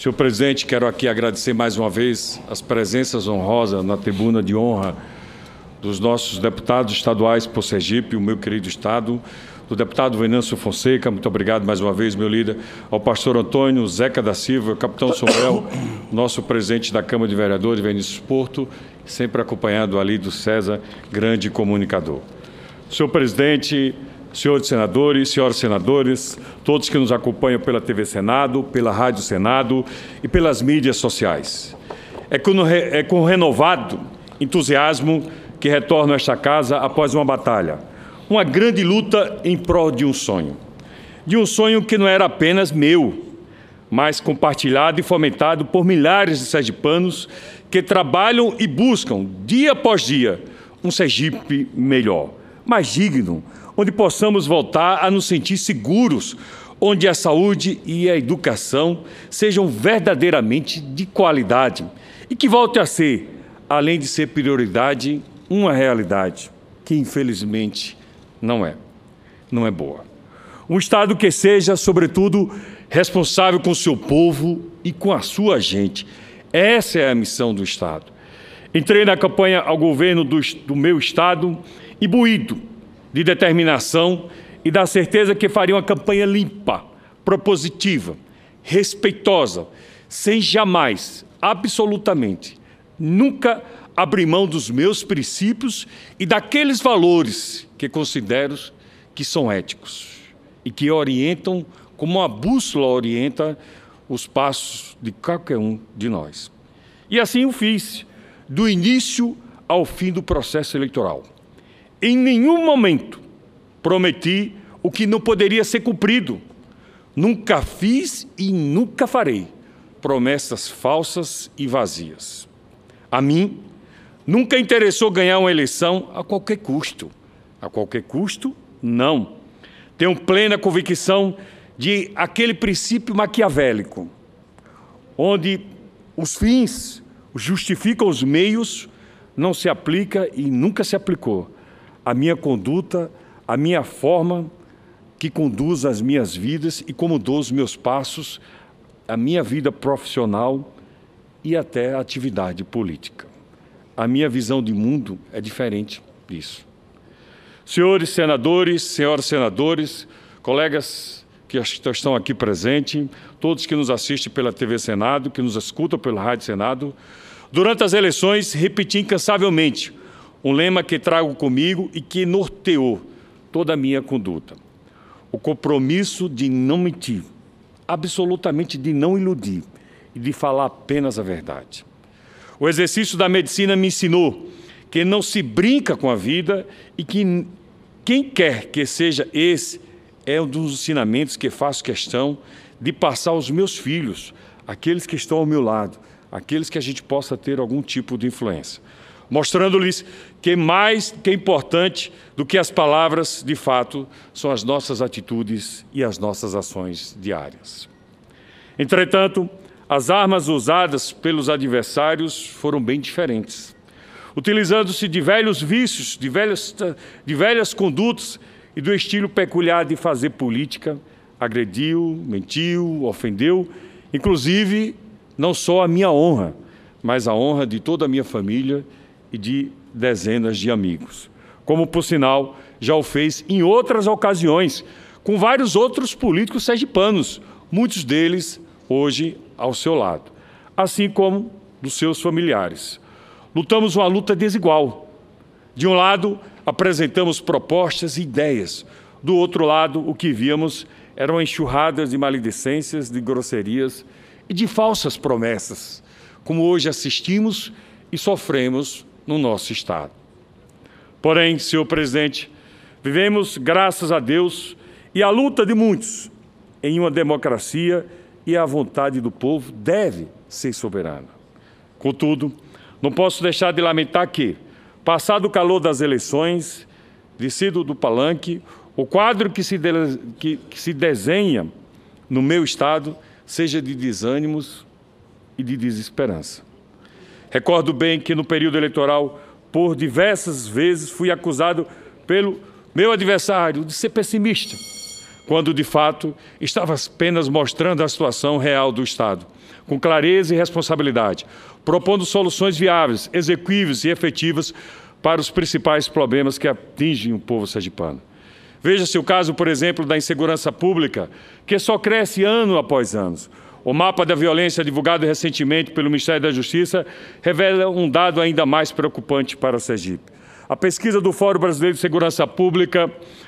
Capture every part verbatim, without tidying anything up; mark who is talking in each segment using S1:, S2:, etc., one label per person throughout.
S1: Senhor presidente, quero aqui agradecer mais uma vez as presenças honrosas na tribuna de honra dos nossos deputados estaduais por Sergipe, o meu querido estado, do deputado Venâncio Fonseca, muito obrigado mais uma vez, meu líder, ao pastor Antônio, Zeca da Silva, ao capitão Samuel, nosso presidente da Câmara de Vereadores, Vinícius Porto, sempre acompanhado ali do César, grande comunicador. Senhor presidente, senhores senadores, senhoras senadores, todos que nos acompanham pela T V Senado, pela Rádio Senado e pelas mídias sociais. É com, é com renovado entusiasmo que retorno a esta casa após uma batalha, uma grande luta em prol de um sonho. De um sonho que não era apenas meu, mas compartilhado e fomentado por milhares de sergipanos que trabalham e buscam, dia após dia, um Sergipe melhor, mais digno, onde possamos voltar a nos sentir seguros, onde a saúde e a educação sejam verdadeiramente de qualidade e que volte a ser, além de ser prioridade, uma realidade que, infelizmente, não é, não é boa. Um Estado que seja, sobretudo, responsável com o seu povo e com a sua gente. Essa é a missão do Estado. Entrei na campanha ao governo do, do meu Estado imbuído de determinação e da certeza que faria uma campanha limpa, propositiva, respeitosa, sem jamais, absolutamente, nunca abrir mão dos meus princípios e daqueles valores que considero que são éticos e que orientam, como uma bússola orienta os passos de qualquer um de nós. E assim o fiz, do início ao fim do processo eleitoral. Em nenhum momento prometi o que não poderia ser cumprido. Nunca fiz e nunca farei promessas falsas e vazias. A mim, nunca interessou ganhar uma eleição a qualquer custo. A qualquer custo, não. Tenho plena convicção de aquele princípio maquiavélico, onde os fins justificam os meios, não se aplica e nunca se aplicou. A minha conduta, a minha forma que conduz as minhas vidas e como dou os meus passos, a minha vida profissional e até a atividade política. A minha visão de mundo é diferente disso. Senhores senadores, senhoras senadores, colegas que estão aqui presentes, todos que nos assistem pela T V Senado, que nos escutam pela Rádio Senado, durante as eleições repeti incansavelmente um lema que trago comigo e que norteou toda a minha conduta. O compromisso de não mentir, absolutamente de não iludir e de falar apenas a verdade. O exercício da medicina me ensinou que não se brinca com a vida e que quem quer que seja esse é um dos ensinamentos que faço questão de passar aos meus filhos, aqueles que estão ao meu lado, aqueles que a gente possa ter algum tipo de influência, mostrando-lhes que mais que é importante do que as palavras, de fato, são as nossas atitudes e as nossas ações diárias. Entretanto, as armas usadas pelos adversários foram bem diferentes, utilizando-se de velhos vícios, de velhas, de velhas condutas e do estilo peculiar de fazer política, agrediu, mentiu, ofendeu, inclusive não só a minha honra, mas a honra de toda a minha família e de dezenas de amigos. Como, por sinal, já o fez em outras ocasiões, com vários outros políticos sergipanos, muitos deles hoje ao seu lado, assim como dos seus familiares. Lutamos uma luta desigual. De um lado, apresentamos propostas e ideias. Do outro lado, o que víamos eram enxurradas de maledicências, de grosserias e de falsas promessas, como hoje assistimos e sofremos no nosso Estado. Porém, senhor presidente, vivemos, graças a Deus, e a luta de muitos em uma democracia e a vontade do povo deve ser soberana. Contudo, não posso deixar de lamentar que, passado o calor das eleições, descido do palanque, o quadro que se, de, que, que se desenha no meu Estado seja de desânimos e de desesperança. Recordo bem que no período eleitoral, por diversas vezes, fui acusado pelo meu adversário de ser pessimista, quando, de fato, estava apenas mostrando a situação real do Estado, com clareza e responsabilidade, propondo soluções viáveis, execuíveis e efetivas para os principais problemas que atingem o povo sergipano. Veja-se o caso, por exemplo, da insegurança pública, que só cresce ano após ano. O mapa da violência divulgado recentemente pelo Ministério da Justiça revela um dado ainda mais preocupante para Sergipe. A pesquisa do Fórum Brasileiro de Segurança Pública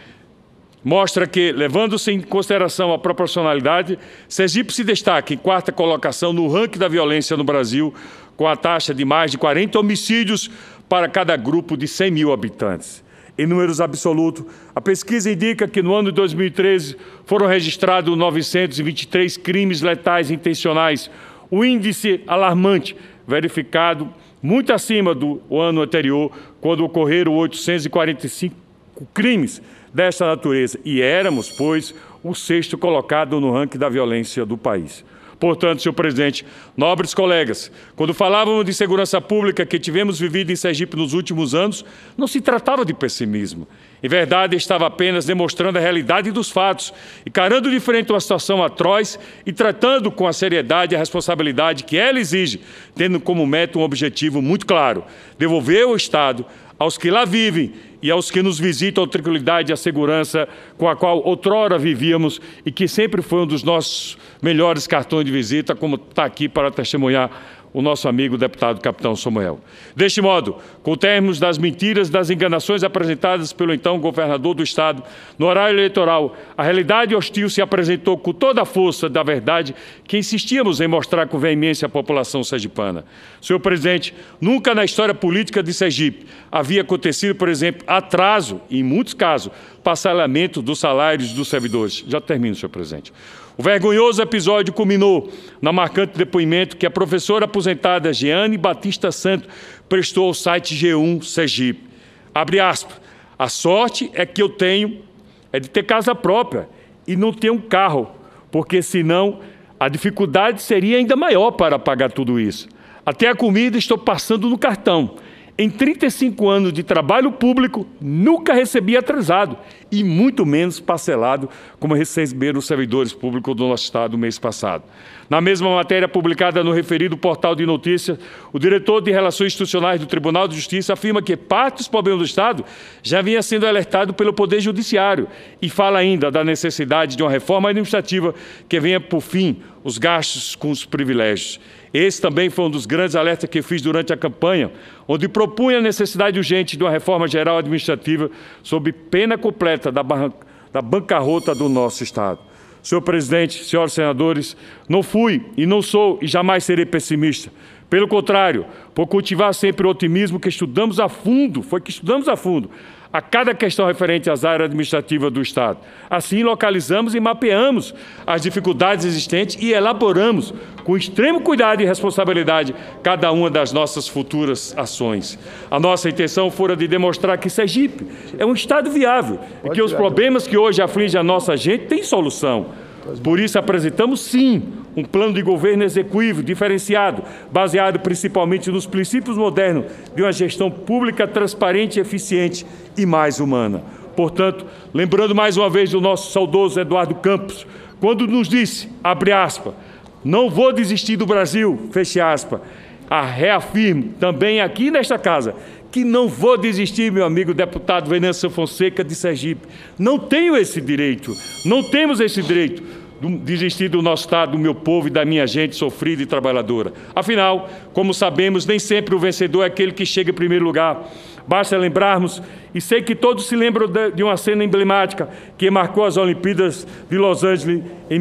S1: mostra que, levando-se em consideração a proporcionalidade, Sergipe se destaca em quarta colocação no ranking da violência no Brasil, com a taxa de mais de quarenta homicídios para cada grupo de cem mil habitantes. Em números absolutos, a pesquisa indica que no ano de dois mil e treze foram registrados novecentos e vinte e três crimes letais intencionais, um índice alarmante, verificado muito acima do ano anterior, quando ocorreram oitocentos e quarenta e cinco crimes desta natureza, e éramos, pois, o sexto colocado no ranking da violência do país. Portanto, senhor presidente, nobres colegas, quando falávamos de segurança pública que tivemos vivido em Sergipe nos últimos anos, não se tratava de pessimismo. Em verdade, estava apenas demonstrando a realidade dos fatos, encarando de frente uma situação atroz e tratando com a seriedade e a responsabilidade que ela exige, tendo como meta um objetivo muito claro: devolver ao Estado, aos que lá vivem e aos que nos visitam, a tranquilidade e a segurança com a qual outrora vivíamos e que sempre foi um dos nossos melhores cartões de visita, como está aqui para testemunhar o nosso amigo deputado capitão Samuel. Deste modo, com termos das mentiras, das enganações apresentadas pelo então governador do Estado no horário eleitoral, a realidade hostil se apresentou com toda a força da verdade que insistíamos em mostrar com veemência à população sergipana. Senhor presidente, nunca na história política de Sergipe havia acontecido, por exemplo, atraso, em muitos casos, parcelamento dos salários dos servidores. Já termino, senhor presidente. O vergonhoso episódio culminou na marcante depoimento que a professora aposentada Jeane Batista Santos prestou ao site G um Sergipe. Abre aspas. A sorte é que eu tenho é de ter casa própria e não ter um carro, porque senão a dificuldade seria ainda maior para pagar tudo isso. Até a comida estou passando no cartão. Em trinta e cinco anos de trabalho público, nunca recebi atrasado, e muito menos parcelado, como receberam os servidores públicos do nosso Estado no mês passado. Na mesma matéria publicada no referido portal de notícias, o diretor de Relações Institucionais do Tribunal de Justiça afirma que parte dos problemas do Estado já vinha sendo alertado pelo Poder Judiciário e fala ainda da necessidade de uma reforma administrativa que venha, por fim, os gastos com os privilégios. Esse também foi um dos grandes alertas que fiz durante a campanha, onde propunha a necessidade urgente de uma reforma geral administrativa sob pena completa da, da bancarrota do nosso Estado. Senhor presidente, senhores senadores, não fui e não sou e jamais serei pessimista. Pelo contrário, por cultivar sempre o otimismo que estudamos a fundo, foi que estudamos a fundo, a cada questão referente às áreas administrativas do Estado. Assim, localizamos e mapeamos as dificuldades existentes e elaboramos, com extremo cuidado e responsabilidade, cada uma das nossas futuras ações. A nossa intenção fora de demonstrar que Sergipe é um Estado viável e que os problemas que hoje afligem a nossa gente têm solução. Por isso, apresentamos, sim, um plano de governo execuível, diferenciado, baseado principalmente nos princípios modernos de uma gestão pública transparente, eficiente e mais humana. Portanto, lembrando mais uma vez do nosso saudoso Eduardo Campos, quando nos disse, abre aspas, não vou desistir do Brasil, feche aspas, a reafirmo também aqui nesta casa, que não vou desistir, meu amigo deputado Venâncio Fonseca de Sergipe. Não tenho esse direito, não temos esse direito de desistir do nosso Estado, do meu povo e da minha gente sofrida e trabalhadora. Afinal, como sabemos, nem sempre o vencedor é aquele que chega em primeiro lugar. Basta lembrarmos, e sei que todos se lembram de uma cena emblemática que marcou as Olimpíadas de Los Angeles em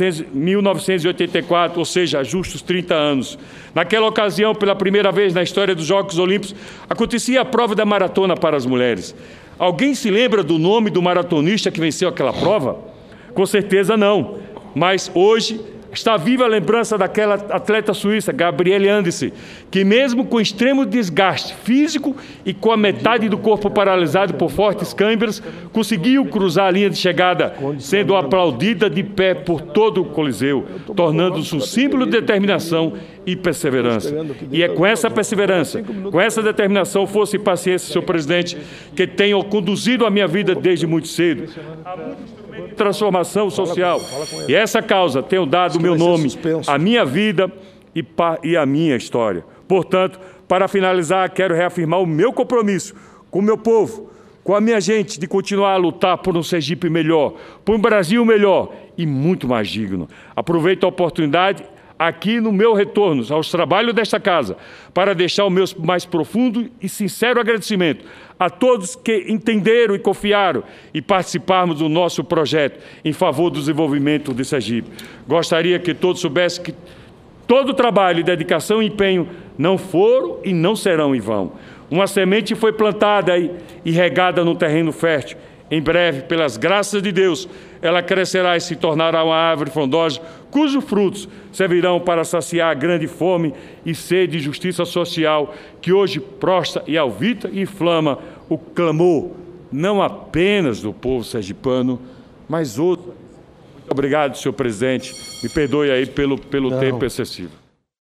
S1: mil novecentos e oitenta e quatro, ou seja, há justos trinta anos. Naquela ocasião, pela primeira vez na história dos Jogos Olímpicos, acontecia a prova da maratona para as mulheres. Alguém se lembra do nome do maratonista que venceu aquela prova? Com certeza não, mas hoje está viva a lembrança daquela atleta suíça, Gabriele Andersen, que mesmo com extremo desgaste físico e com a metade do corpo paralisado por fortes câimbras, conseguiu cruzar a linha de chegada, sendo aplaudida de pé por todo o Coliseu, tornando-se um símbolo de determinação e perseverança. E é com essa perseverança, com essa determinação, força e paciência, senhor presidente, que tenho conduzido a minha vida desde muito cedo. Há muitos instrumentos transformação social. E essa causa tenho dado o meu nome, a minha vida e, e a minha história. Portanto, para finalizar, quero reafirmar o meu compromisso com o meu povo, com a minha gente, de continuar a lutar por um Sergipe melhor, por um Brasil melhor e muito mais digno. Aproveito a oportunidade aqui no meu retorno aos trabalhos desta casa para deixar o meu mais profundo e sincero agradecimento a todos que entenderam e confiaram e participarmos do nosso projeto em favor do desenvolvimento de Sergipe. Gostaria que todos soubessem que todo o trabalho, dedicação e empenho não foram e não serão em vão. Uma semente foi plantada e regada num terreno fértil. Em breve, pelas graças de Deus, ela crescerá e se tornará uma árvore frondosa, cujos frutos servirão para saciar a grande fome e sede de justiça social que hoje prostra e alvita e inflama o clamor, não apenas do povo sergipano, mas outro. Muito obrigado, senhor presidente. Me perdoe aí pelo, pelo tempo excessivo.